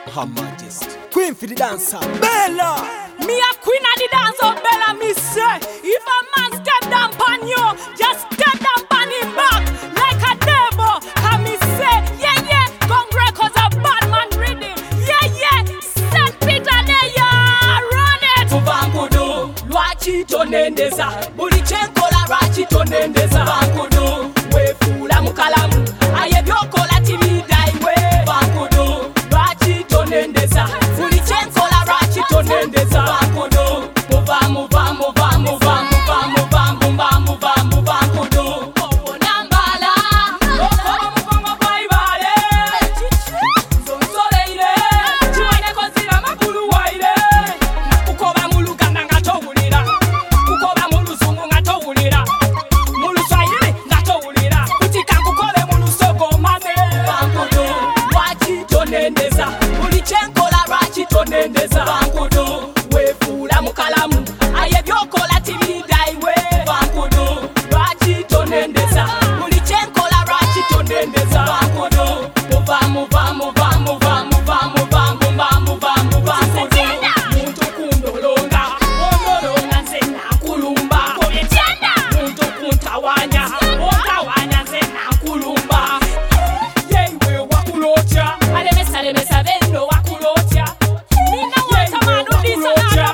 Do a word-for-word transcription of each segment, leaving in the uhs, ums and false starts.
Her Majesty, Queen for the dancer, Bella. Me a queen of the dance of Bella, me say. If a man step down pan you, just step down pan him back like a devil. Can me say, yeah, yeah, Congress cause a bad man reading. Yeah, yeah, Saint Peter there, yeah, run it. Bankudu, Luachi tonendeza, Bulichenko la rachi tonendeza. Bankudu, we fula mukalamu, aye byoko la timi daiwe. Bankudu, Luachi tonendeza, Bulichenko la rachi tonendeza. Bankudu, mova mova mova mova mova mova mova mova mova. Bankudu, nambala, oko mkongo baibale. Zonsoleile, chiwane kozira makulu waile. Kukoba mulu kanda ngatowulira, kukoba mulu zungu ngatowulira, mulu swahili ngatowulira, kutika kukole mulu sogo mane. Bankudu, Luachi tonendeza, Bulichenko la rachi tonendeza. Bankudu, we fula mukalamu, aye byokola timi daiwe. Bankudu, Luachi tonendeza, Bulichenko la rachi tonendeza. Bankudu, mova mova mova mova mova mova mova mova mova. Muntu kundolonga, ondolonga nze nakulumba. Muntu kuntawanya, otawanya nze nakulumba. Yewe wakulotya, alemesa alemesa bendo wakulotya. Mina wata manu disa na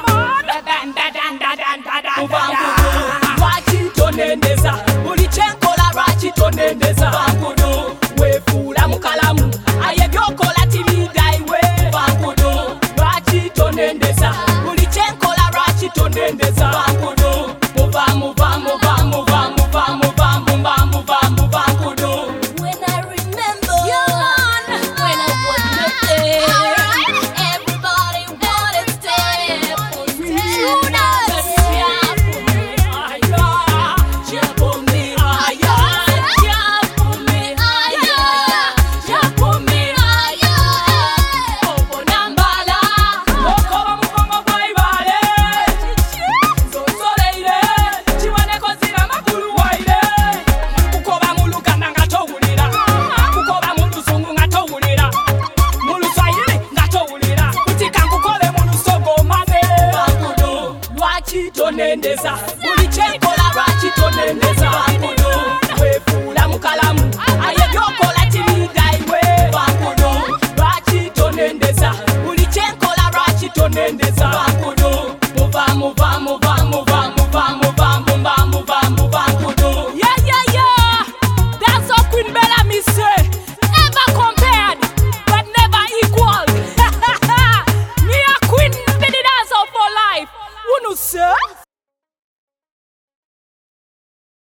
Bankudu, Luachi tonendeza, Bulichenko la rachi tonendeza. Bankudu, we fula mukalamu, aye byokola timi daiwe. Bankudu, Luachi tonendeza, Bulichenko la rachi tonendeza. Bankudu, mova mova mova mova mova mova mova mova mova. Bankudu, When I remember, when I was nothing, everybody wanted to step on me. jump on me, aya, jump on me, aya, jump on me, aya. Opo nambala, okoba mukongo baibale. Zonsoleile, chiwane kozira makulu waile. Kukoba mulu kanda ngatowulira, kukoba mulu zungu ngatowulira, mulu swahili ngatowulira, kutika nkukole mulu sogo mane. Bankudu, Luachi tonendeza, Bulichenko la rachi tonendeza. Bankudu, we fula mukalamu, aye byokola timi daiwe. Bankudu, Luachi tonendeza, Bulichenko la rachi tonendeza. Bankudu, mova mova mova mova mova mova mova mova mova. Bankudu, yeah, yeah, yeah. That's how Queen Bella me say. Never compared, but never equal. Me a queen for the dance of for life. Unu say?